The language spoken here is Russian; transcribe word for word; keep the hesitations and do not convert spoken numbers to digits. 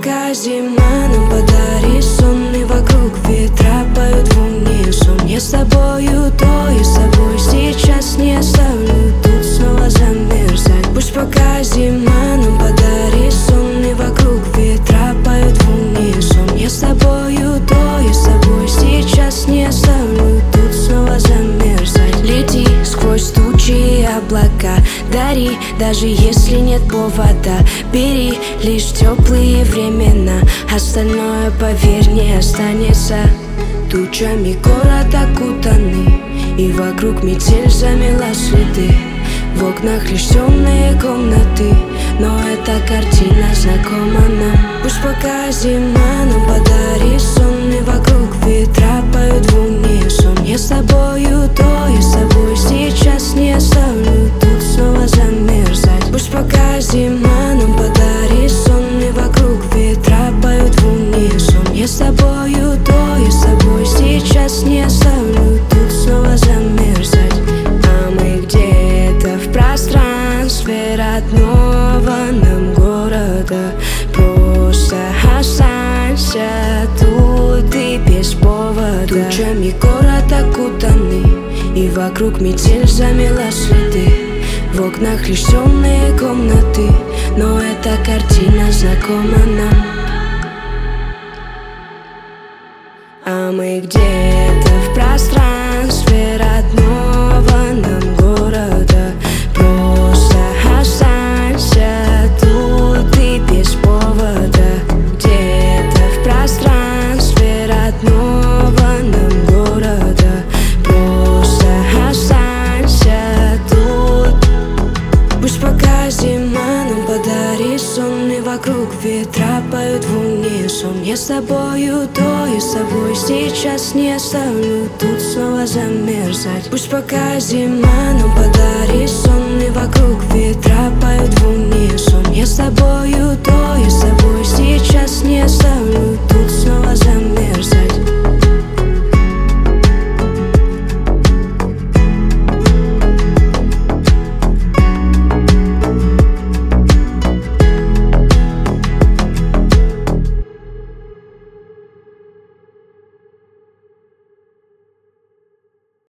пока зима нам подарит сон, и вокруг ветра поют в унисон. Я с тобою, то я с тобой сейчас не оставлю тут снова замерзать. Пусть пока зима нам подарит сон, и вокруг ветра поют в унисон. Я с тобою, то я с тобой сейчас не оставлю тут снова замерзать. Лети сквозь тучи и облака, дари, даже если нет повода. Бери лишь теплые времена, остальное, поверь, не останется. Тучами город окутанный, и вокруг метель замела следы. В окнах лишь темные комнаты, но эта картина знакома нам. Пусть пока зима нам подарит сон, и вокруг ветра поют в унисон. Я с тобою, то я с тобой сейчас не оставлю тут снова замерзать. Пусть пока зима нам подарит сон, и вокруг ветра поют в унисон. Я с тобою, то я с тобой сейчас не оставлю тут снова замерзать. А мы где-то в пространстве родного нам города. Просто останься тут и без повода. Тучами город окутанный, и вокруг метель замела следы. В окнах лишь темные комнаты, но эта картина знакома нам. А мы где-то в пространстве родного нам города. Просто останься тут и без повода. Где-то в пространстве родного нам города. Просто останься тут. Пусть пока зима нам подарит сон, и вокруг ветра поют в унисон. Я с тобою, то я с тобой сейчас не оставлю тут снова замерзать. Пусть пока зима нам подарит сон, и вокруг ветра поют в унисон.